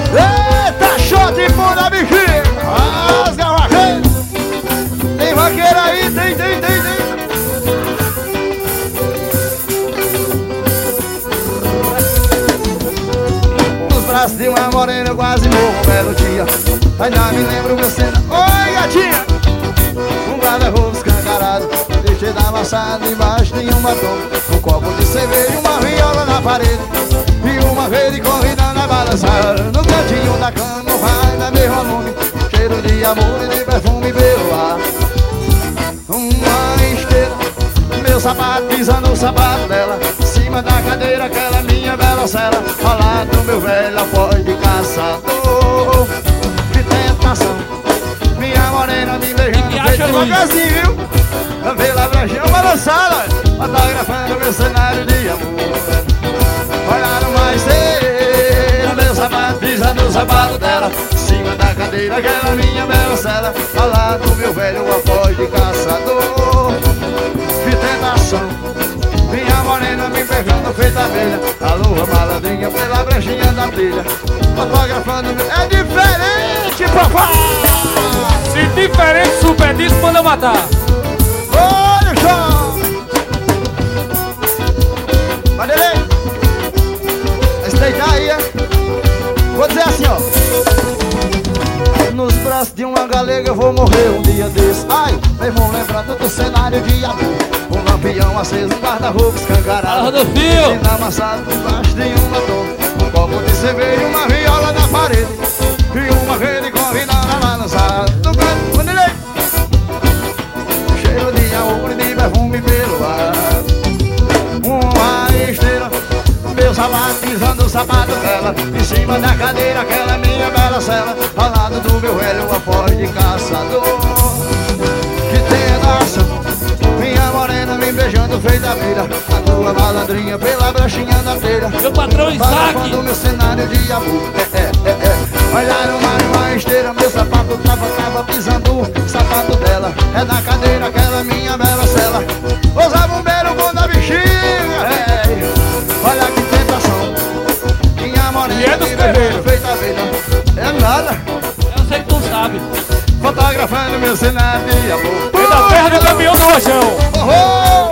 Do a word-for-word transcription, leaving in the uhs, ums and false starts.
Eita, shot e bunda, bichinha. Rasga a vaqueira. Tem vaqueira aí, tem, tem, tem, tem. Nos braços de uma morena eu quase morro um belo dia. Ainda me lembro meu cena. Oi, gatinha. Um guarda-roupa escancarado, deixei da amassada embaixo de um batom. Um copo de cerveja, uma viola na parede e uma rede convidando a balançar. No cantinho da cama, o raio da meu volume, cheiro de amor e de perfume pelo ar. Uma esteira, meu sapato pisando no sapato dela, em cima da cadeira aquela minha bela cela, ao lado do meu velho após de caçador. Que tentação, minha morena me beijando feito devagarzinho, viu? Pela brejão balançada, fotografando meu cenário de amor. Olharam mais cedo, meu sapato pisando no sapato dela, em cima da cadeira aquela minha bela cela, ao lado do meu velho após de caçador. Que tentação, minha morena me beijando feita abelha, a lua malandrinha pela brechinha da trilha, fotografando meu... É diferente, papai! Se diferente, super disco, manda matar. Olha o chão! Vanderlei! Vai se deitar aí, é? Vou dizer assim, ó. Nos braços de uma galega eu vou morrer um dia desse. Ai, meu irmão, lembrando do cenário de amor. Um lampião aceso, um guarda-roupa escancarado, sendo amassado debaixo de um batom. Um copo de cerveja, uma viola na parede e uma rede convidando a balançar. No canto, Vanderlei! Cheiro de amor e de perfume pelo ar. Uma esteira, meu sapato pisando o sapato dela, em cima da cadeira aquela minha bela cela, ao lado do meu velho após de caçador. Que tentação, minha morena me beijando feita abelha, a tua malandrinha pela brechinha da telha, meu patrão Isaac, meu cenário de amor. É, é, é, é. Olharam mais uma esteira, meu sapato tava, tava pisando o sapato dela, é na cadeira aquela minha bela cela. Os bombeiros bom da bichinha, é. Olha que tentação, minha morena e é dos me beijando feita abelha. É nada, eu sei que tu sabe. fotografando meu cenário de amor. E da terra do caminhão do rojão. Oh, oh.